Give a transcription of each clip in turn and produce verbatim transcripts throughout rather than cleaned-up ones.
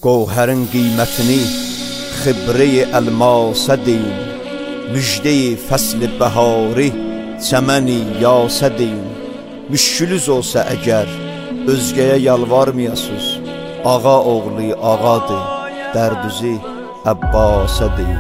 Gövherin qiymətini xibre-i elmasə deyin, müjde-i fəsl-i bəhari çəməni yasə deyin. Müşkülüz olsa əgər özgəyə yalvarmayasız, ağa oğlu ağadır, dərdüzü Əbbasa deyin.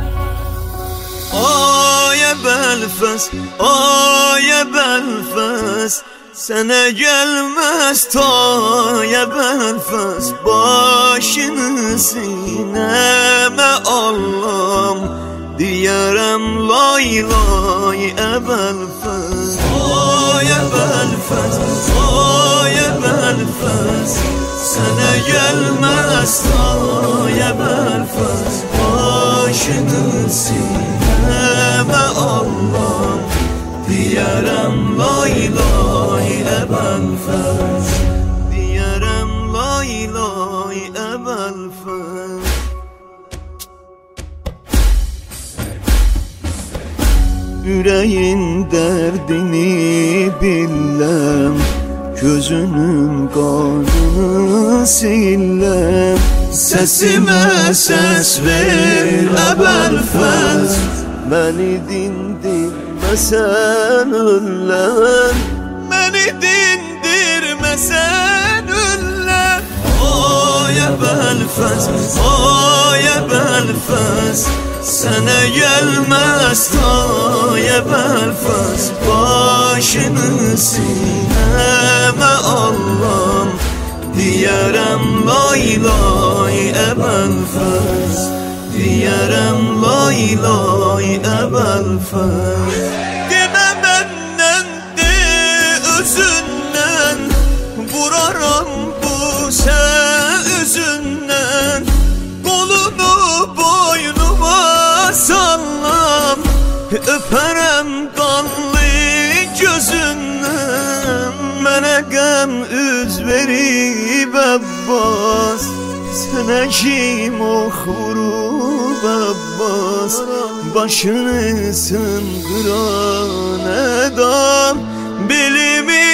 Ayə Bəlfəs, ayə Bəlfəs, sənə gəlməz tayə Bəlfəs, başını sinəmə allam, deyərəm lay lay Əbəlfəs. Ayə Bəlfəs, ayə Bəlfəs, sənə gəlməz tayə Bəlfəs, başını sinəmə allam, deyərəm lay lay Əbəlfəs, deyərəm lay lay Əbəlfəs. Yüreğin derdini biləm, gözünün qanını siləm, səsimə səs ver Əbəlfəs, məni dindirməsən ölləm, məni dindirməsən ölləm. Ayə Bəlfəs, ayə Bəlfəs, sənə gəlməz tayə Bəlfəs, başını sinəmə allam, deyərəm lay lay Əbəlfəs, deyərəm lay lay Əbəlfəs. Demə məndən de özündən, vuraram bu sən üzündən, qolunu boynuma sallam, öpərəm qanlı gözündən. Mənə qəm üz verib Əbbas, sənə kim ox vurub Əbbas, başını sındıran adam belimi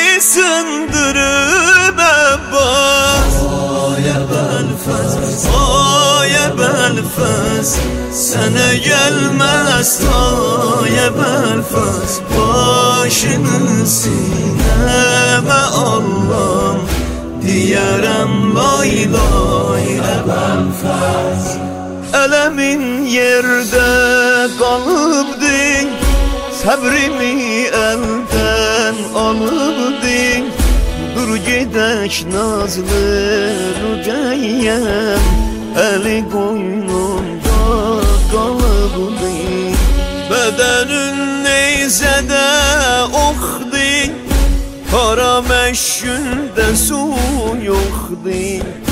sındırıb Əbbas. Ayə Bəlfəs, ayə Bəlfəs, sənə gəlməz tayə Bəlfəs, başını sinəmə allam, deyərəm lay lay Əbəlfəs. Ələmin yerdə qalıbdı, səbrimi əldən alıbdı, dur gedək nazlı Rüqəyyəm, əli qoynunda qalıbdı. Bədənin neyzədə oxdu, qara məşgüldə su yoxdu.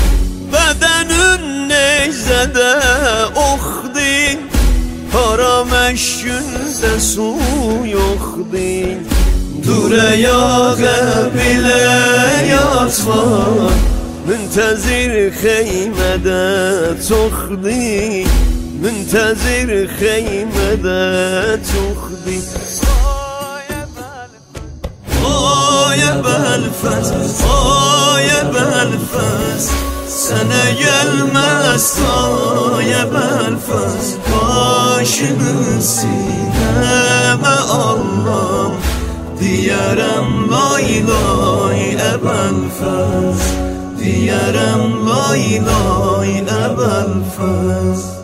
Bədənin neyzədə oxdu, qara məşgüldə su yoxdu. Dur əyağı bilə yatma, müntəzir xeymədə çoxdu, müntəzir xeymədə çoxdu. Ayə Bəlfəs, ayə Bəlfəs, sənə gəlməz tayə Bəlfəs, başını sinəmə allam, deyərəm lay lay Əbəlfəs, deyərəm lay lay Əbəlfəs.